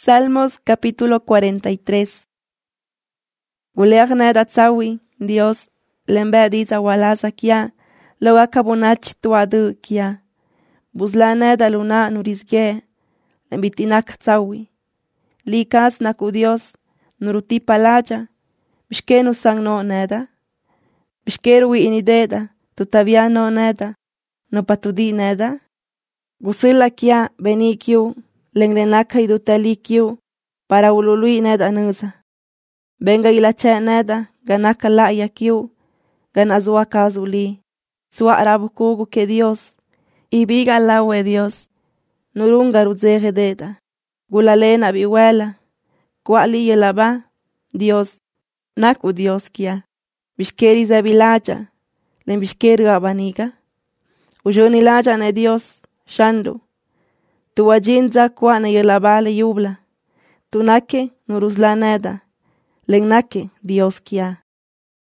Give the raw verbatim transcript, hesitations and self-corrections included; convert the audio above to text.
Salmos capítulo cuarenta y tres. Guleagneda tzawi, Dios, lembe diza walaza kia, loga kabunach tuadu kia. Buzlaneda luna nurizge, lembitinak tzawi. Likas naku Dios, nuruti palaja, bishkenu sang no neda. Bishkeru inideda, tutavia no neda, no patudi neda. Gusila kia benikiu, lenglenaka idutalikiu, para ulului neda nuza. Venga ilache neda, ganaka la yakiu, ganazua kazuli. Sua arabukugu que Dios, y viga lawe Dios, nurunga ruzege deda. Gulalena biwela, kuali yelaba, Dios, naku Dios kia. Bishkeri zabilaja, len bishkeri abaniga. Ujoni laja ne Dios, shando. Tu wajinza kwa ne yelabale yubla. Tu nake nuruzla neda, len nake Dios kia.